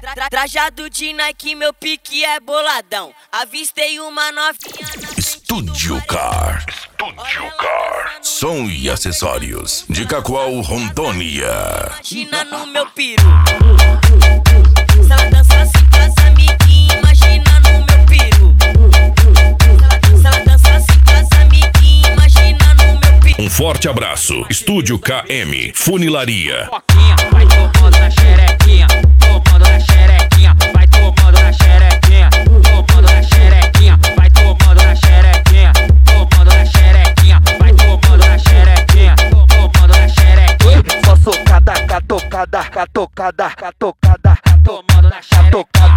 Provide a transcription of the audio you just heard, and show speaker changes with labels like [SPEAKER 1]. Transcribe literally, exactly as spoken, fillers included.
[SPEAKER 1] Tra trajado de Nike, meu pique é boladão. Avistei uma novinha na
[SPEAKER 2] Estúdio Car. Estúdio Car. Som e acessórios de Cacoal, Rondônia.
[SPEAKER 1] Imagina no meu peru. Se ela dança assim pras amiguinhas, imagina no meu peru. Se ela dança assim pras amiguinhas, imagina no meu peru.
[SPEAKER 2] Um forte abraço. Estúdio K M Funilaria.
[SPEAKER 3] Vai tomando na xerequinha, tomando na xerequinha, vai tomando na xerequinha, tomando na xerequinha, vai tomando na xerequinha, tomando na xerequinha, vai tomando na xerequinha, tomando na xerequinha. Só socada, catocada, catocada, catocada, tomando na xerequinha.